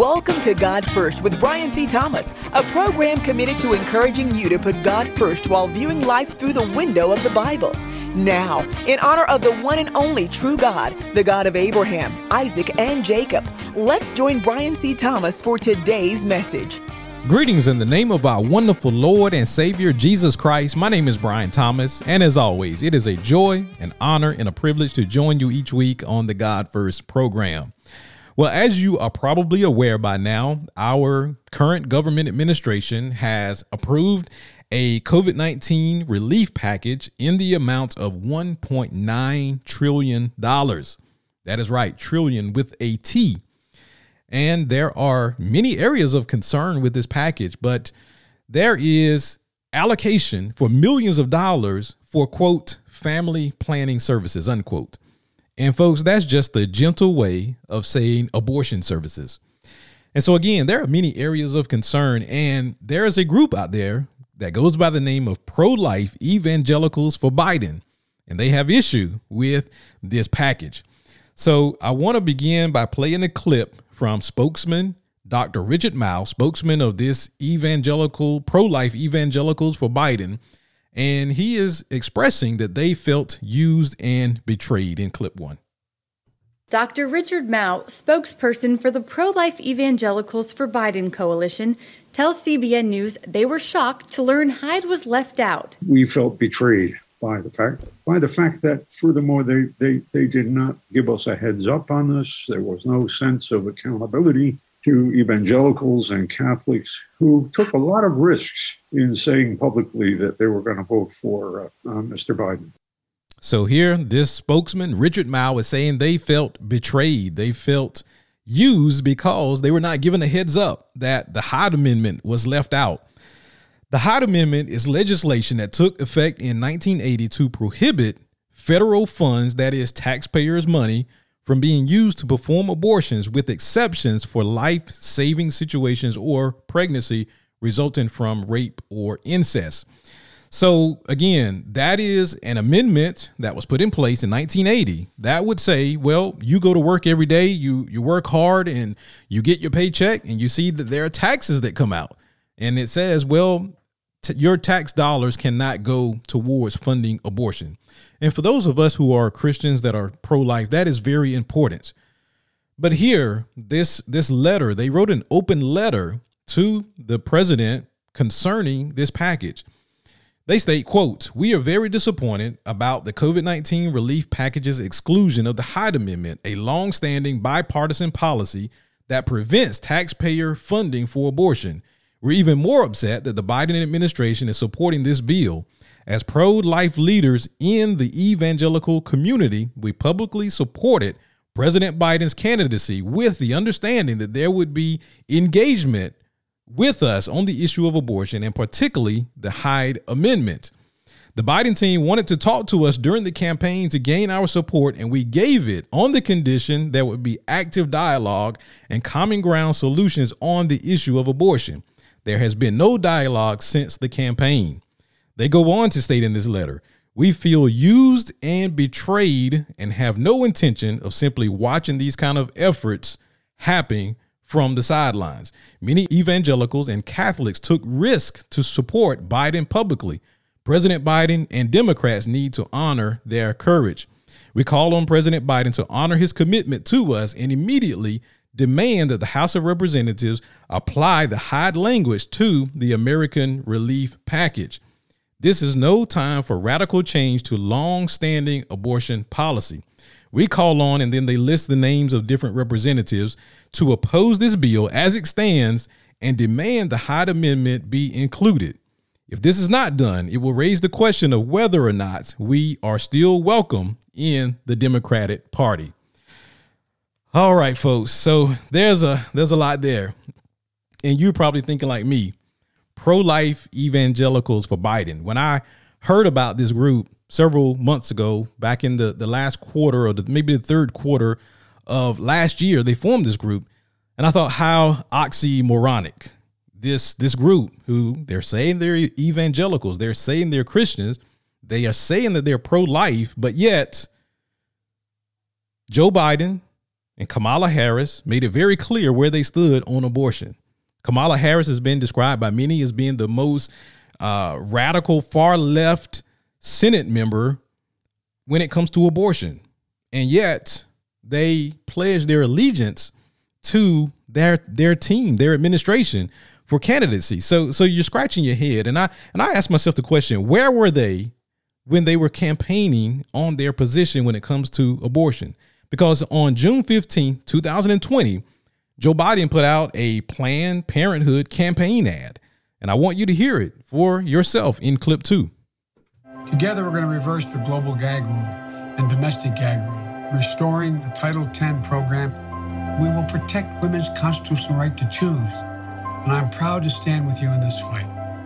Welcome to God First with Brian C. Thomas, a program committed to encouraging you to put God first while viewing life through the window of the Bible. Now, in honor of the one and only true God, the God of Abraham, Isaac, and Jacob, let's join Brian C. Thomas for today's message. Greetings in the name of our wonderful Lord and Savior, Jesus Christ. My name is Brian Thomas, and as always, it is a joy, an honor, and a privilege to join you each week on the God First program. Well, as you are probably aware by now, our current government administration has approved a COVID-19 relief package in the amount of $1.9 trillion. That is right, trillion with a T. And there are many areas of concern with this package, but there is allocation for millions of dollars for, quote, family planning services, unquote. And folks, that's just the gentle way of saying abortion services. And so, again, there are many areas of concern, and there is a group out there that goes by the name of Pro-Life Evangelicals for Biden, and they have issue with this package. So I want to begin by playing a clip from spokesman Dr. Richard Mouw, spokesman of this evangelical, Pro-Life Evangelicals for Biden, and he is expressing that they felt used and betrayed in clip one. Dr. Richard Mouw, spokesperson for the Pro-Life Evangelicals for Biden Coalition, tells CBN News they were shocked to learn Hyde was left out. We felt betrayed by the fact that, furthermore, they did not give us a heads up on this. There was no sense of accountability to evangelicals and Catholics who took a lot of risks in saying publicly that they were going to vote for Mr. Biden. So here, this spokesman, Richard Mouw, is saying they felt betrayed. They felt used because they were not given a heads up that the Hyde Amendment was left out. The Hyde Amendment is legislation that took effect in 1980 to prohibit federal funds, that is taxpayers' money, from being used to perform abortions, with exceptions for life-saving situations or pregnancy resulting from rape or incest. So again, that is an amendment that was put in place in 1980 that would say, well, you go to work every day, you work hard and you get your paycheck and you see that there are taxes that come out. And it says, well, your tax dollars cannot go towards funding abortion. And for those of us who are Christians that are pro-life, that is very important. But here, this letter, they wrote an open letter to the president concerning this package. They state, quote, "We are very disappointed about the COVID-19 relief package's exclusion of the Hyde Amendment, a longstanding bipartisan policy that prevents taxpayer funding for abortion. We're even more upset that the Biden administration is supporting this bill. As pro-life leaders in the evangelical community, we publicly supported President Biden's candidacy with the understanding that there would be engagement with us on the issue of abortion and particularly the Hyde Amendment. The Biden team wanted to talk to us during the campaign to gain our support, and we gave it on the condition there would be active dialogue and common ground solutions on the issue of abortion. There has been no dialogue since the campaign." They go on to state in this letter, "We feel used and betrayed and have no intention of simply watching these kind of efforts happen from the sidelines. Many evangelicals and Catholics took risk to support Biden publicly. President Biden and Democrats need to honor their courage. We call on President Biden to honor his commitment to us and immediately demand that the House of Representatives apply the Hyde language to the American Relief Package. This is no time for radical change to long-standing abortion policy. We call on," and then they list the names of different representatives, "to oppose this bill as it stands and demand the Hyde Amendment be included. If this is not done, it will raise the question of whether or not we are still welcome in the Democratic Party." All right, folks. So there's a lot there. And you're probably thinking like me, Pro-Life Evangelicals for Biden. When I heard about this group several months ago, back in the last quarter or maybe the third quarter of last year, they formed this group. And I thought, how oxymoronic. This group, who they're saying they're evangelicals, they're saying they're Christians, they are saying that they're pro-life, but yet Joe Biden and Kamala Harris made it very clear where they stood on abortion. Kamala Harris has been described by many as being the most radical, far left Senate member when it comes to abortion. And yet they pledged their allegiance to their team, their administration for candidacy. So you're scratching your head. And I asked myself the question, where were they when they were campaigning on their position when it comes to abortion? Because on June 15, 2020, Joe Biden put out a Planned Parenthood campaign ad. And I want you to hear it for yourself in clip 2. Together, we're going to reverse the global gag rule and domestic gag rule, restoring the Title X program. We will protect women's constitutional right to choose. And I'm proud to stand with you in this fight.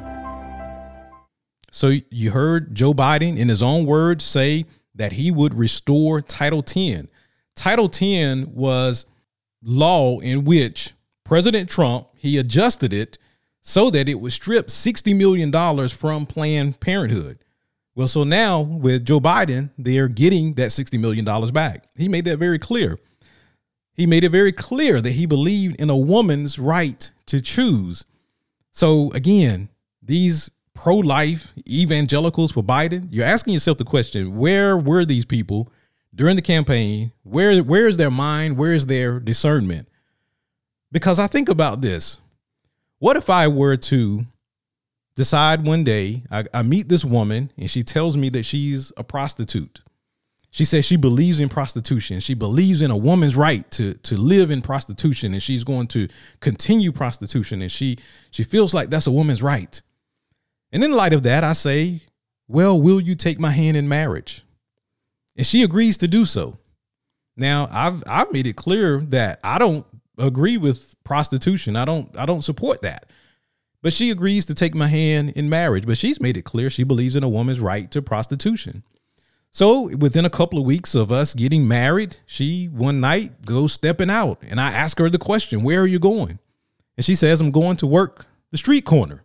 So you heard Joe Biden in his own words say that he would restore Title X. Title X was law in which President Trump, he adjusted it so that it would strip $60 million from Planned Parenthood. Well, so now with Joe Biden, they're getting that $60 million back. He made that very clear. He made it very clear that he believed in a woman's right to choose. So again, these pro-life evangelicals for Biden, you're asking yourself the question, where were these people during the campaign? Where is their mind? Where is their discernment? Because I think about this. What if I were to decide one day, I meet this woman and she tells me that she's a prostitute. She says she believes in prostitution. She believes in a woman's right to live in prostitution, and she's going to continue prostitution. And she feels like that's a woman's right. And in light of that, I say, well, will you take my hand in marriage? And she agrees to do so. Now, I've made it clear that I don't agree with prostitution. I don't support that. But she agrees to take my hand in marriage. But she's made it clear she believes in a woman's right to prostitution. So within a couple of weeks of us getting married, she one night goes stepping out, and I ask her the question, where are you going? And she says, I'm going to work the street corner.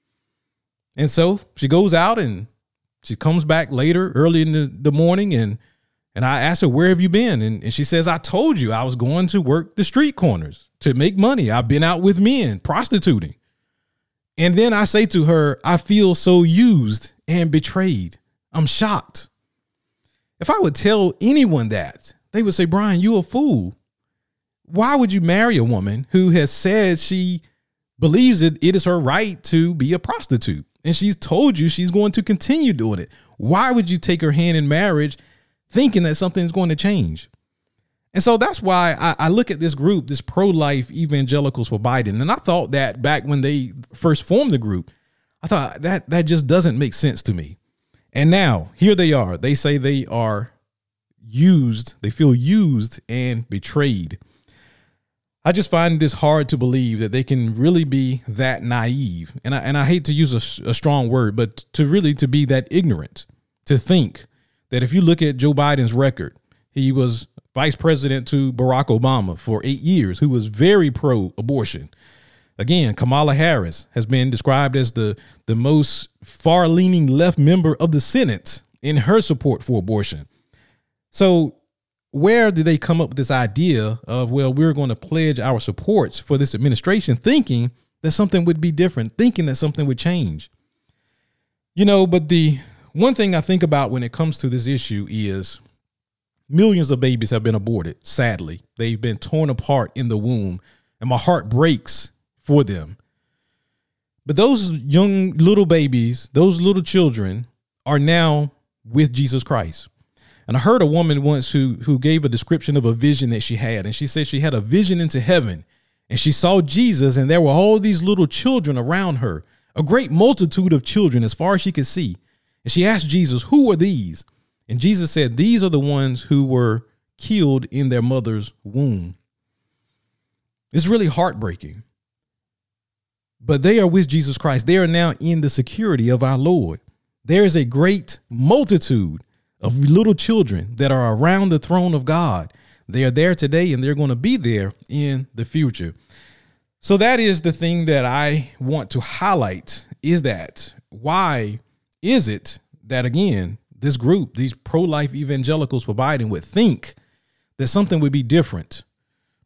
And so she goes out and she comes back later, early in the morning, and I asked her, where have you been? And she says, I told you I was going to work the street corners to make money. I've been out with men prostituting. And then I say to her, I feel so used and betrayed. I'm shocked. If I would tell anyone that, they would say, Brian, you a fool. Why would you marry a woman who has said she believes that it is her right to be a prostitute? And she's told you she's going to continue doing it. Why would you take her hand in marriage thinking that something's going to change? And so that's why I look at this group, this pro-life evangelicals for Biden. And I thought that back when they first formed the group, I thought that just doesn't make sense to me. And now here they are. They say they are used. They feel used and betrayed. I just find this hard to believe that they can really be that naive. And I hate to use a strong word, but to be that ignorant, to think that if you look at Joe Biden's record, he was vice president to Barack Obama for 8 years, who was very pro-abortion. Again, Kamala Harris has been described as the most far-leaning left member of the Senate in her support for abortion. So where did they come up with this idea of, well, we're going to pledge our supports for this administration, thinking that something would be different, thinking that something would change? You know, but the one thing I think about when it comes to this issue is millions of babies have been aborted. Sadly, they've been torn apart in the womb, and my heart breaks for them. But those young little babies, those little children are now with Jesus Christ. And I heard a woman once who gave a description of a vision that she had. And she said she had a vision into heaven and she saw Jesus, and there were all these little children around her, a great multitude of children as far as she could see. And she asked Jesus, who are these? And Jesus said, these are the ones who were killed in their mother's womb. It's really heartbreaking. But they are with Jesus Christ. They are now in the security of our Lord. There is a great multitude of little children that are around the throne of God. They are there today, and they're going to be there in the future. So that is the thing that I want to highlight, is that why is it that, again, this group, these pro-life evangelicals for Biden, would think that something would be different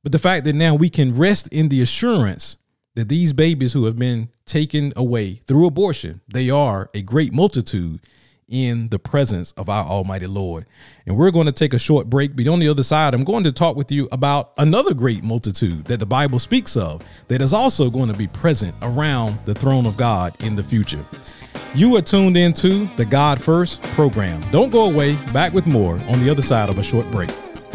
but the fact that now we can rest in the assurance that these babies who have been taken away through abortion, they are a great multitude in the presence of our Almighty Lord. And we're going to take a short break, but on the other side, I'm going to talk with you about another great multitude that the Bible speaks of that is also going to be present around the throne of God in the future. You are tuned into the God First program. Don't go away. Back with more on the other side of a short break.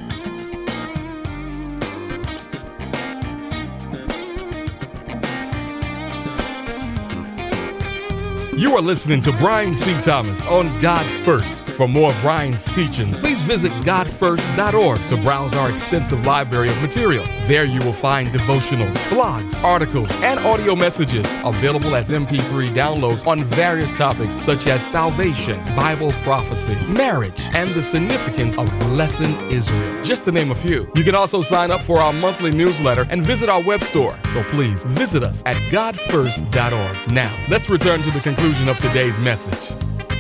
You are listening to Brian C. Thomas on God First. For more of Brian's teachings, please visit godfirst.org to browse our extensive library of material. There you will find devotionals, blogs, articles, and audio messages available as MP3 downloads on various topics such as salvation, Bible prophecy, marriage, and the significance of blessing Israel, just to name a few. You can also sign up for our monthly newsletter and visit our web store. So please visit us at godfirst.org. Now, let's return to the conclusion of today's message.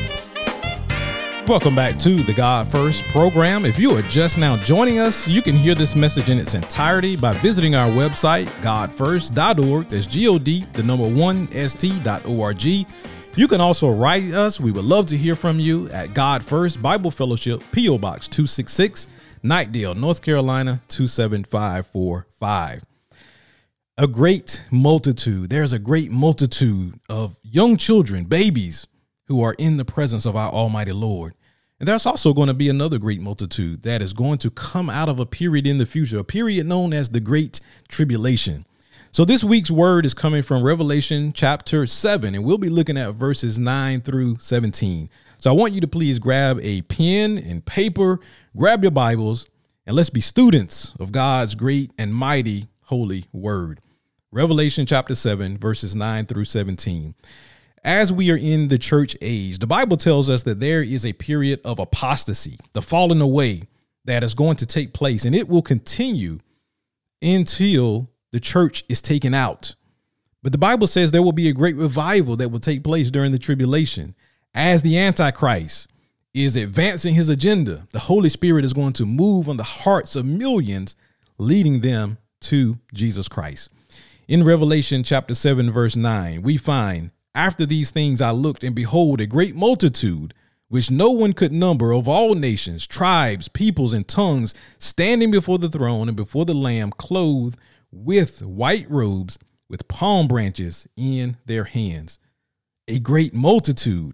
Welcome back to the God First program. If you are just now joining us, you can hear this message in its entirety by visiting our website, godfirst.org. That's God1st.org. You can also write us. We would love to hear from you at God First Bible Fellowship, P.O. Box 266, Knightdale, North Carolina, 27545. A great multitude. There's a great multitude of young children, babies, who are in the presence of our Almighty Lord. And there's also going to be another great multitude that is going to come out of a period in the future, a period known as the Great Tribulation. So this week's word is coming from Revelation chapter 7, and we'll be looking at verses 9 through 17. So I want you to please grab a pen and paper, grab your Bibles, and let's be students of God's great and mighty holy word. Revelation chapter 7, verses 9 through 17. As we are in the church age, the Bible tells us that there is a period of apostasy, the falling away that is going to take place, and it will continue until the church is taken out. But the Bible says there will be a great revival that will take place during the tribulation. As the Antichrist is advancing his agenda, the Holy Spirit is going to move on the hearts of millions, leading them to Jesus Christ. In Revelation chapter 7, verse 9, we find, after these things I looked, and behold, a great multitude, which no one could number, of all nations, tribes, peoples, and tongues, standing before the throne and before the Lamb, clothed with white robes, with palm branches in their hands. A great multitude.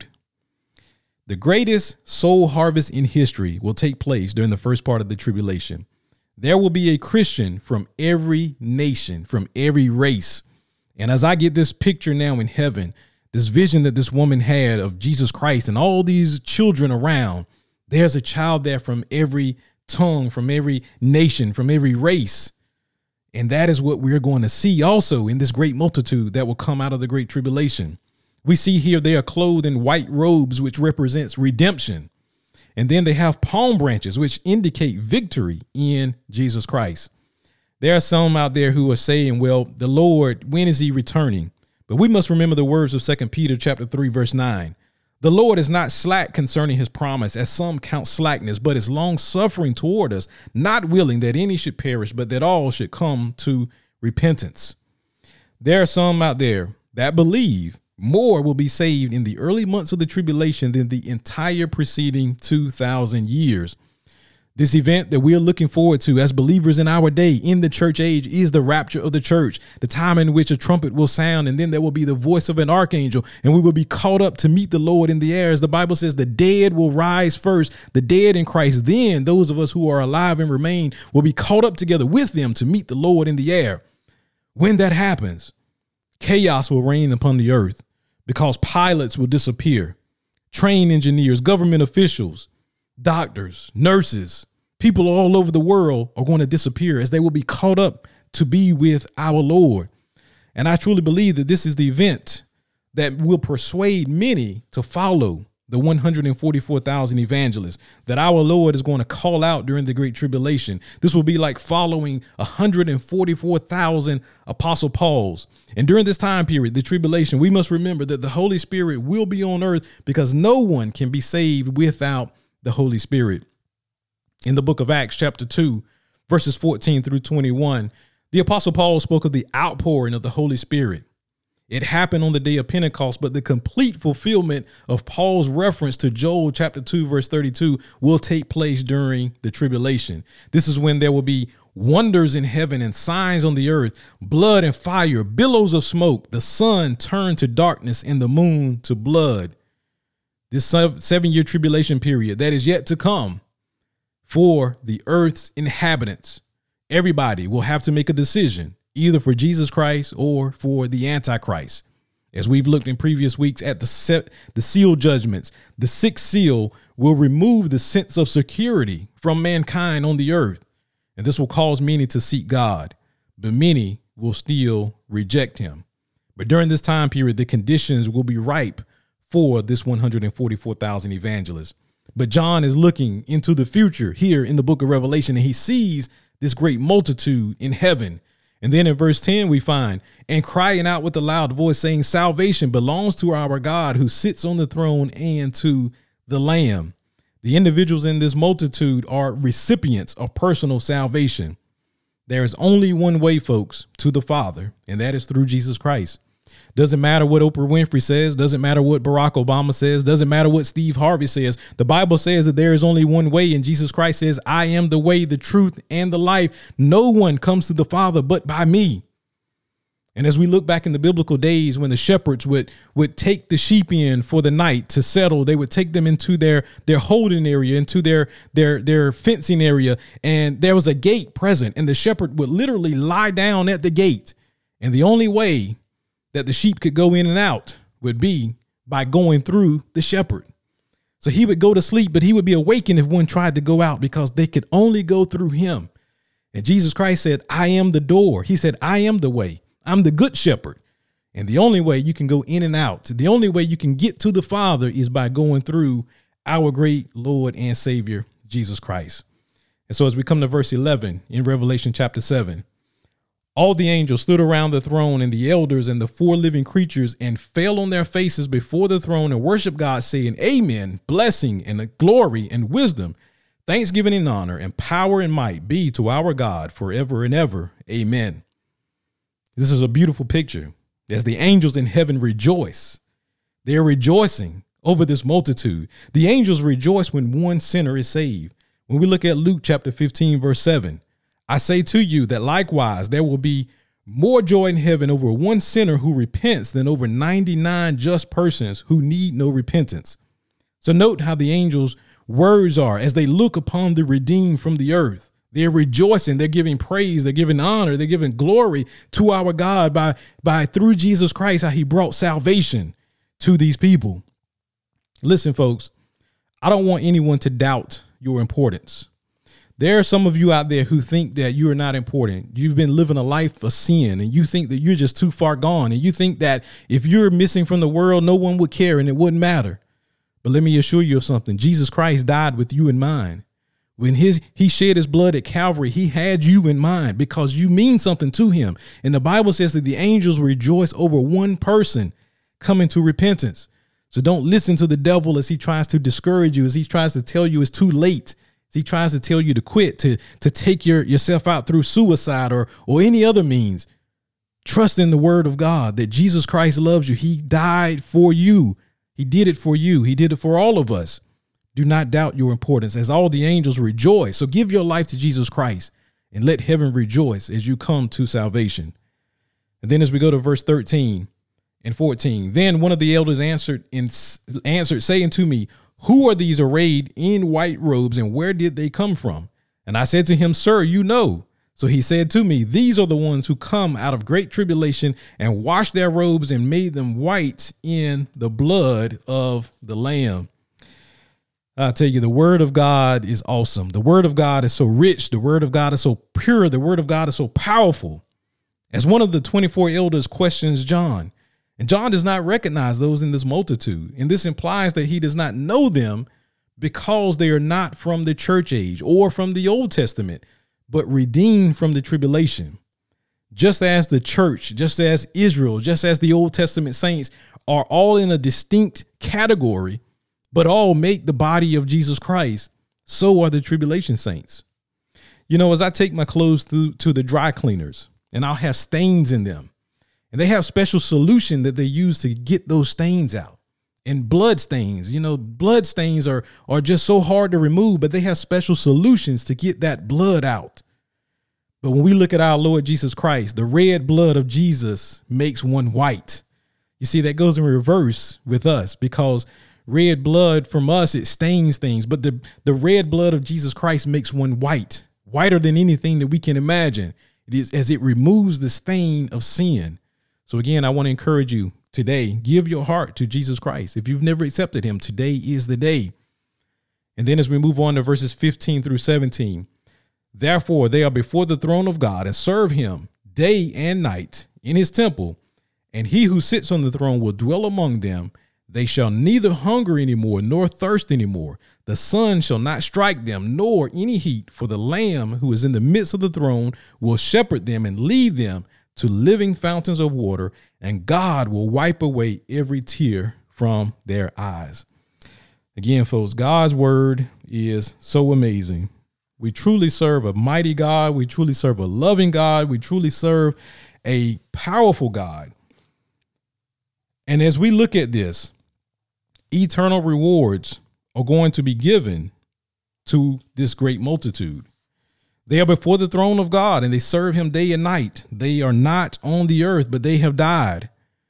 The greatest soul harvest in history will take place during the first part of the tribulation. There will be a Christian from every nation, from every race. And as I get this picture now in heaven, this vision that this woman had of Jesus Christ and all these children around, there's a child there from every tongue, from every nation, from every race. And that is what we're going to see also in this great multitude that will come out of the great tribulation. We see here they are clothed in white robes, which represents redemption. And then they have palm branches, which indicate victory in Jesus Christ. There are some out there who are saying, well, the Lord, when is he returning? But we must remember the words of 2 Peter chapter 3, verse 9. The Lord is not slack concerning his promise, as some count slackness, but is long suffering toward us, not willing that any should perish, but that all should come to repentance. There are some out there that believe more will be saved in the early months of the tribulation than the entire preceding 2,000 years. This event that we're looking forward to as believers in our day in the church age is the rapture of the church, the time in which a trumpet will sound, and then there will be the voice of an archangel, and we will be caught up to meet the Lord in the air. As the Bible says, the dead will rise first, the dead in Christ. Then those of us who are alive and remain will be caught up together with them to meet the Lord in the air. When that happens, chaos will reign upon the earth because pilots will disappear. Train engineers, government officials, doctors, nurses, people all over the world are going to disappear as they will be caught up to be with our Lord. And I truly believe that this is the event that will persuade many to follow the 144,000 evangelists that our Lord is going to call out during the Great Tribulation. This will be like following 144,000 Apostle Pauls. And during this time period, the tribulation, we must remember that the Holy Spirit will be on earth because no one can be saved without the Holy Spirit. In the book of Acts, chapter 2, verses 14 through 21, the Apostle Paul spoke of the outpouring of the Holy Spirit. It happened on the day of Pentecost, but the complete fulfillment of Paul's reference to Joel chapter 2, verse 32 will take place during the tribulation. This is when there will be wonders in heaven and signs on the earth, blood and fire, billows of smoke, the sun turned to darkness and the moon to blood. This 7-year tribulation period that is yet to come for the earth's inhabitants, everybody will have to make a decision, either for Jesus Christ or for the Antichrist. As we've looked in previous weeks at the seal judgments, the sixth seal will remove the sense of security from mankind on the earth. And this will cause many to seek God, but many will still reject him. But during this time period, the conditions will be ripe for this 144,000 evangelists. But John is looking into the future here in the book of Revelation, and he sees this great multitude in heaven. And then in verse 10, we find, and crying out with a loud voice, saying, salvation belongs to our God who sits on the throne and to the Lamb. The individuals in this multitude are recipients of personal salvation. There is only one way, folks, to the Father, and that is through Jesus Christ. Doesn't matter what Oprah Winfrey says. Doesn't matter what Barack Obama says. Doesn't matter what Steve Harvey says. The Bible says that there is only one way, and Jesus Christ says, I am the way, the truth, and the life. No one comes to the Father but by me. And as we look back in the biblical days when the shepherds would take the sheep in for the night to settle, they would take them into their holding area, into their fencing area, and there was a gate present, and the shepherd would literally lie down at the gate. And the only way that the sheep could go in and out would be by going through the shepherd. So he would go to sleep, but he would be awakened if one tried to go out, because they could only go through him. And Jesus Christ said, I am the door. He said, I am the way. I'm the good shepherd. And the only way you can go in and out, the only way you can get to the Father is by going through our great Lord and Savior, Jesus Christ. And so as we come to verse 11 in Revelation chapter 7, all the angels stood around the throne and the elders and the 4 living creatures and fell on their faces before the throne and worshiped God, saying, Amen, blessing and glory and wisdom, thanksgiving and honor and power and might be to our God forever and ever. Amen. This is a beautiful picture as the angels in heaven rejoice. They're rejoicing over this multitude. The angels rejoice when one sinner is saved. When we look at Luke chapter 15, verse 7, I say to you that likewise there will be more joy in heaven over one sinner who repents than over 99 just persons who need no repentance. So note how the angels' words are as they look upon the redeemed from the earth. They're rejoicing. They're giving praise. They're giving honor. They're giving glory to our God by through Jesus Christ, how he brought salvation to these people. Listen, folks, I don't want anyone to doubt your importance. There are some of you out there who think that you are not important. You've been living a life of sin and you think that you're just too far gone. And you think that if you're missing from the world, no one would care and it wouldn't matter. But let me assure you of something. Jesus Christ died with you in mind. When he shed his blood at Calvary, he had you in mind because you mean something to him. And the Bible says that the angels rejoice over one person coming to repentance. So don't listen to the devil as he tries to discourage you, as he tries to tell you it's too late. As he tries to tell you to quit, to take yourself out through suicide or any other means. Trust in the word of God that Jesus Christ loves you. He died for you. He did it for you. He did it for all of us. Do not doubt your importance as all the angels rejoice. So give your life to Jesus Christ and let heaven rejoice as you come to salvation. And then as we go to verse 13 and 14, then one of the elders answered, saying to me, who are these arrayed in white robes and where did they come from? And I said to him, sir, you know. So he said to me, these are the ones who come out of great tribulation and washed their robes and made them white in the blood of the Lamb. I tell you, the word of God is awesome. The word of God is so rich. The word of God is so pure. The word of God is so powerful. As one of the 24 elders questions John, and John does not recognize those in this multitude. And this implies that he does not know them because they are not from the church age or from the Old Testament, but redeemed from the tribulation. Just as the church, just as Israel, just as the Old Testament saints are all in a distinct category, but all make the body of Jesus Christ, so are the tribulation saints. You know, as I take my clothes to the dry cleaners and I'll have stains in them, and they have special solution that they use to get those stains out. And blood stains, you know, blood stains are just so hard to remove, but they have special solutions to get that blood out. But when we look at our Lord Jesus Christ, the red blood of Jesus makes one white. You see, that goes in reverse with us, because red blood from us, it stains things. But the red blood of Jesus Christ makes one white, whiter than anything that we can imagine. It is as it removes the stain of sin. So again, I want to encourage you today, give your heart to Jesus Christ. If you've never accepted him, today is the day. And then as we move on to verses 15 through 17, therefore they are before the throne of God and serve him day and night in his temple. And he who sits on the throne will dwell among them. They shall neither hunger anymore, nor thirst anymore. The sun shall not strike them, nor any heat, for the Lamb who is in the midst of the throne will shepherd them and lead them to living fountains of water, and God will wipe away every tear from their eyes. Again, folks, God's word is so amazing. We truly serve a mighty God. We truly serve a loving God. We truly serve a powerful God. And as we look at this, eternal rewards are going to be given to this great multitude. They are before the throne of God and they serve him day and night. They are not on the earth, but they have died.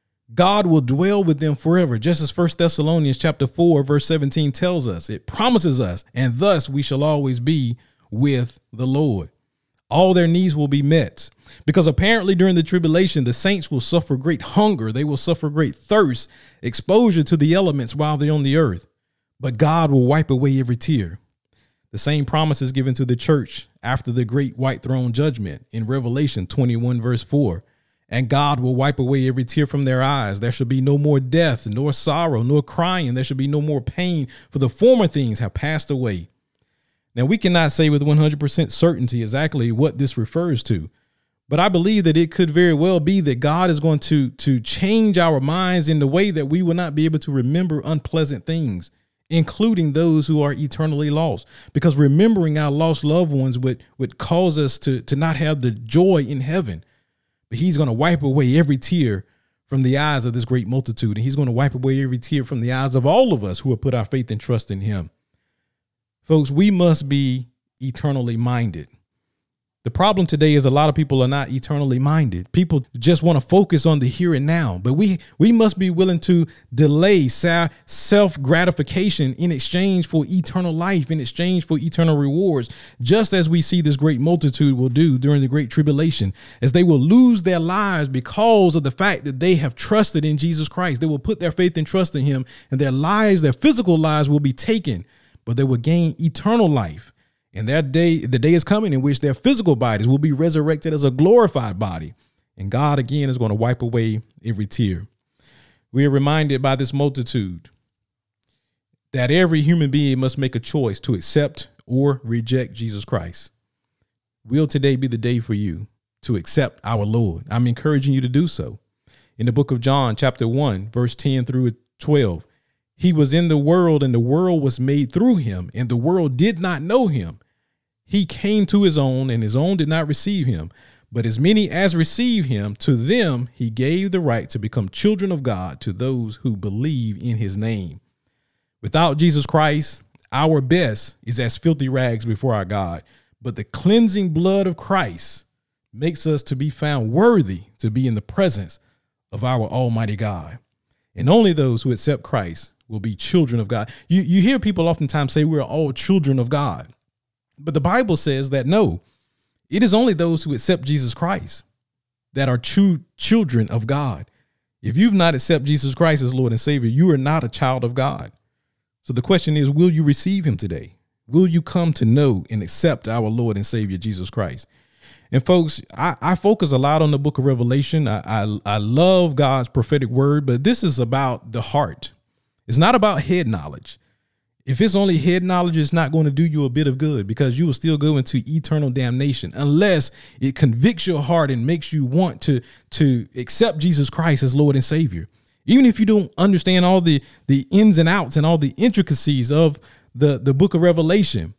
God will dwell with them forever, just as 1 Thessalonians chapter 4, verse 17 tells us. It promises us, and thus we shall always be with the Lord. All their needs will be met, because apparently during the tribulation, the saints will suffer great hunger. They will suffer great thirst, exposure to the elements while they're on the earth. But God will wipe away every tear. The same promise is given to the church after the great white throne judgment in Revelation 21, verse 4. And God will wipe away every tear from their eyes. There shall be no more death, nor sorrow, nor crying. There shall be no more pain, for the former things have passed away. Now, we cannot say with 100% certainty exactly what this refers to, but I believe that it could very well be that God is going to change our minds in the way that we will not be able to remember unpleasant things, including those who are eternally lost, because remembering our lost loved ones would cause us to not have the joy in heaven. But he's going to wipe away every tear from the eyes of this great multitude. And he's going to wipe away every tear from the eyes of all of us who have put our faith and trust in him. Folks, we must be eternally minded. The problem today is a lot of people are not eternally minded. People just want to focus on the here and now, but we must be willing to delay self-gratification in exchange for eternal life, in exchange for eternal rewards, just as we see this great multitude will do during the great tribulation, as they will lose their lives because of the fact that they have trusted in Jesus Christ. They will put their faith and trust in him, and their lives, their physical lives will be taken, but they will gain eternal life. And that day, the day is coming in which their physical bodies will be resurrected as a glorified body. And God, again, is going to wipe away every tear. We are reminded by this multitude that every human being must make a choice to accept or reject Jesus Christ. Will today be the day for you to accept our Lord? I'm encouraging you to do so. In the book of John, chapter 1, verse 10 through 12, he was in the world and the world was made through him, and the world did not know him. He came to his own, and his own did not receive him. But as many as received him, to them he gave the right to become children of God, to those who believe in his name. Without Jesus Christ, our best is as filthy rags before our God. But the cleansing blood of Christ makes us to be found worthy to be in the presence of our Almighty God. And only those who accept Christ will be children of God. You hear people oftentimes say we're all children of God. But the Bible says that no, it is only those who accept Jesus Christ that are true children of God. If you've not accepted Jesus Christ as Lord and Savior, you are not a child of God. So the question is, will you receive him today? Will you come to know and accept our Lord and Savior, Jesus Christ? And folks, I focus a lot on the book of Revelation. I love God's prophetic word, but this is about the heart. It's not about head knowledge. If it's only head knowledge, it's not going to do you a bit of good, because you will still go into eternal damnation unless it convicts your heart and makes you want to accept Jesus Christ as Lord and Savior. Even if you don't understand all the ins and outs and all the intricacies of the book of Revelation,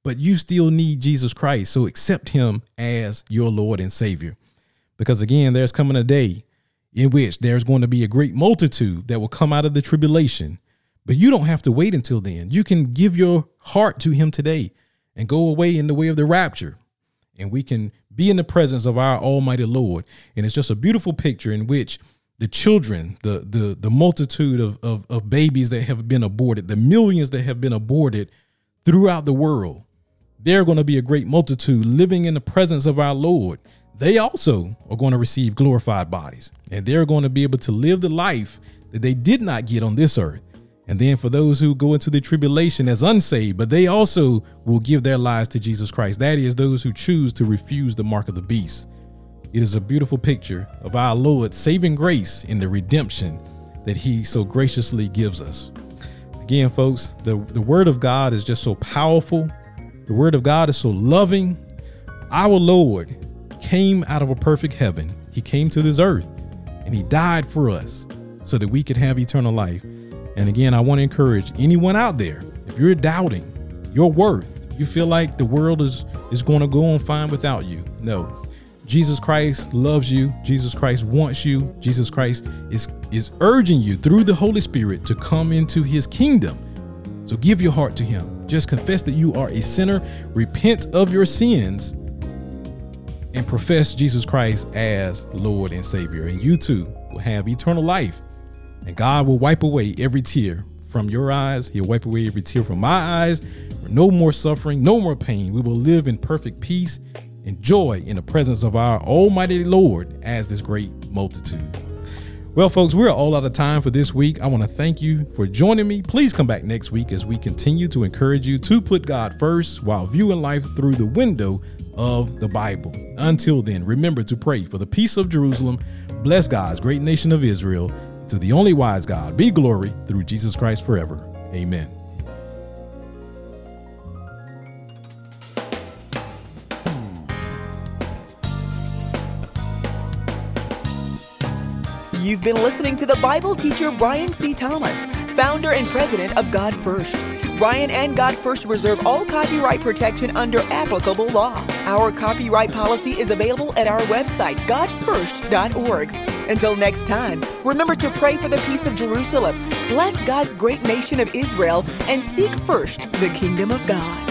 but you still need Jesus Christ. So accept him as your Lord and Savior. Because again, there's coming a day in which there's going to be a great multitude that will come out of the tribulation. But you don't have to wait until then. You can give your heart to him today and go away in the way of the rapture. And we can be in the presence of our Almighty Lord. And it's just a beautiful picture in which the children, the multitude of babies that have been aborted, the millions that have been aborted throughout the world, they're going to be a great multitude living in the presence of our Lord. They also are going to receive glorified bodies, and they're going to be able to live the life that they did not get on this earth. And then for those who go into the tribulation as unsaved, but they also will give their lives to Jesus Christ. That is those who choose to refuse the mark of the beast. It is a beautiful picture of our Lord's saving grace in the redemption that he so graciously gives us. Again, folks, the word of God is just so powerful. The word of God is so loving. Our Lord came out of a perfect heaven. He came to this earth and he died for us so that we could have eternal life. And again, I want to encourage anyone out there, if you're doubting your worth, you feel like the world is going to go on fine without you. No, Jesus Christ loves you. Jesus Christ wants you. Jesus Christ is urging you through the Holy Spirit to come into his kingdom. So give your heart to him. Just confess that you are a sinner, repent of your sins, and profess Jesus Christ as Lord and Savior. And you too will have eternal life. And God will wipe away every tear from your eyes. He'll wipe away every tear from my eyes. No more suffering, no more pain. We will live in perfect peace and joy in the presence of our Almighty Lord as this great multitude. Well, folks, we're all out of time for this week. I want to thank you for joining me. Please come back next week as we continue to encourage you to put God first while viewing life through the window of the Bible. Until then, remember to pray for the peace of Jerusalem. Bless God's great nation of Israel. To the only wise God be glory through Jesus Christ forever. Amen. You've been listening to the Bible teacher Brian C. Thomas, founder and president of God First. Brian and God First reserve all copyright protection under applicable law. Our copyright policy is available at our website, godfirst.org. Until next time, remember to pray for the peace of Jerusalem, bless God's great nation of Israel, and seek first the kingdom of God.